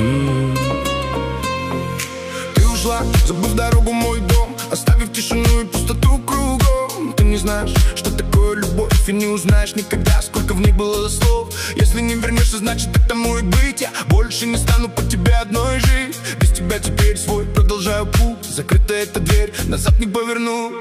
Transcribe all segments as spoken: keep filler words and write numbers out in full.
Ты ушла, забыв дорогу, мой дом, оставив тишину и пустоту кругом. Ты не знаешь, что такое любовь, и не узнаешь никогда, сколько в ней было слов. Если не вернешься, значит так тому и быть. Я больше не стану под тебя одной жить. Без тебя теперь свой продолжаю путь. Закрыта эта дверь, назад не поверну.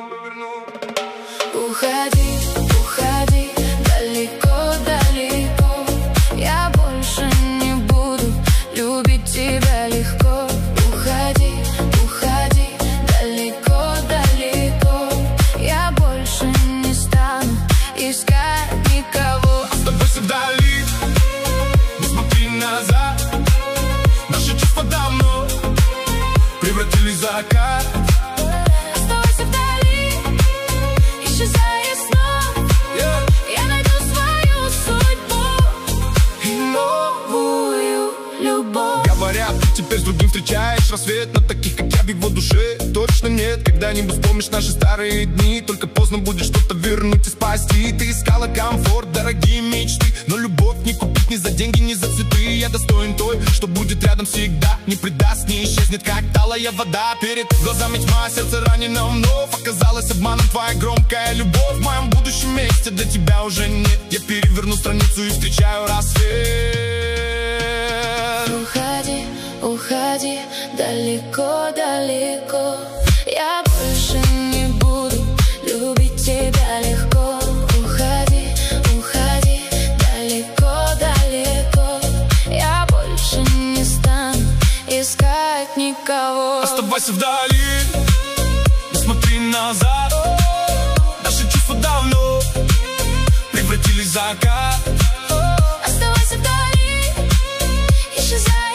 Уходи, уходи, далеко, далеко. Я больше не буду любить тебя легко. Уходи, уходи, далеко, далеко. Я больше не стану искать никого. Оставайся вдали, не смотри назад. Наши чувства давно превратились в закат. Оставайся вдали, исчезая снова. Yeah. Я найду свою судьбу и новую любовь. Говорят, ты теперь с другим встречаешь рассвет, но таких, как я, в его душе точно нет. Когда-нибудь вспомнишь наши старые дни, только поздно будет что-то вернуть и спасти. Ты искала комфорт, дорогие мечты, но любовь не купить ни за деньги, ни за цветы. Я достоин той, что будет рядом всегда, не предаст, не исчезнет, как талая вода. Перед глазами тьма, сердце ранено вновь. Оказалось обманом твоя громкая любовь. В моем будущем месте для тебя уже нет. Я переверну страницу и встречаю рассвет. Уходи, уходи, далеко, далеко. Я больше не буду любить тебя легко. Уходи, уходи, далеко, далеко. Я больше не стану искать никого. Оставайся вдали, не смотри назад. Наши чувства давно превратились в закат. Оставайся вдали, исчезай.